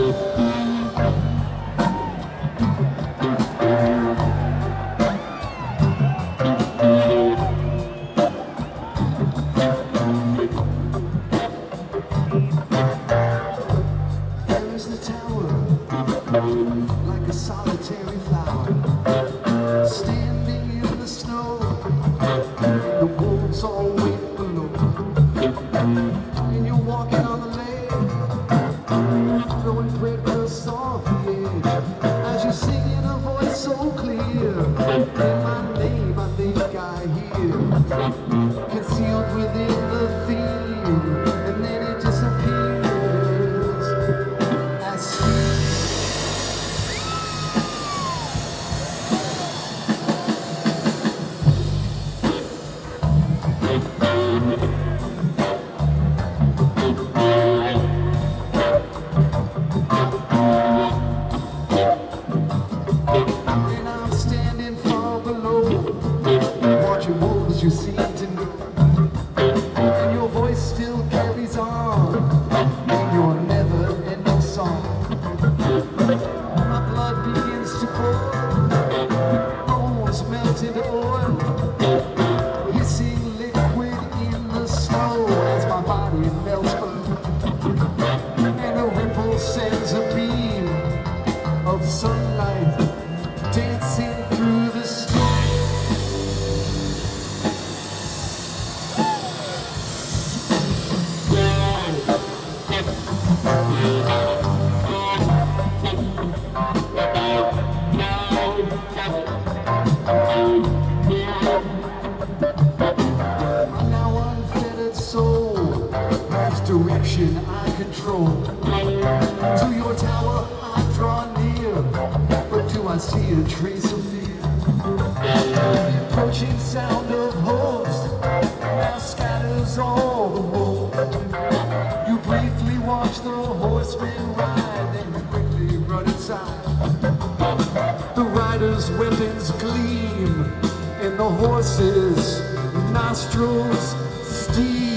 Like a solitary flower, standing in the snow. The wolves all wait below, and you're walking on the lake, throwing breadcrumbs off the edge, as you're singing a voice so clear. And my name, I think I hear, concealed within the theme, and then it disappears. And I'm standing far below, watching wolves you seem to know, and your voice still carries on in your never-ending song. My blood begins to boil, bones melt into oil, hissing liquid in the snow as my body melts below, and a ripple sends a beam of sunlight dancing through the snow. My now unfettered soul has direction I control. To your tower I draw near, but do I see a trace of fear? The approaching sound of hooves now scatters all the wolves. You briefly watch the horsemen ride, then you quickly run inside. The riders' weapons gleam, and the horses' nostrils steam.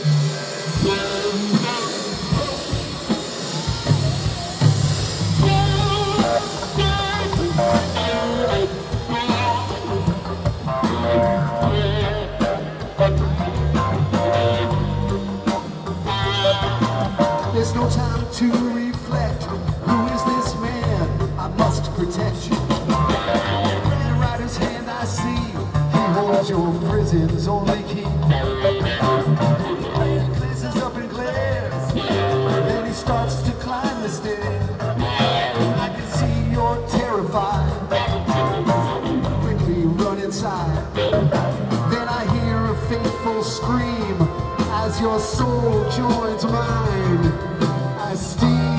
There's no time to reflect. Who is this man? I must protect you. In the rider's hand I see, he holds your prison's only key. He glances up and glares, then he starts to climb the stairs. I can see you're terrified. Quickly run inside. Then I hear a fateful scream as your soul joins mine. I steam.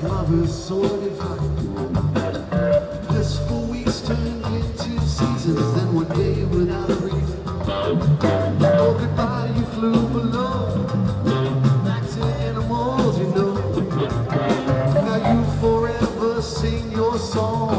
lovers soared in flight. Blissful weeks turned into seasons, then one day without a reason. Oh, goodbye, you flew below. Back to animals, you know. Now you forever sing your song.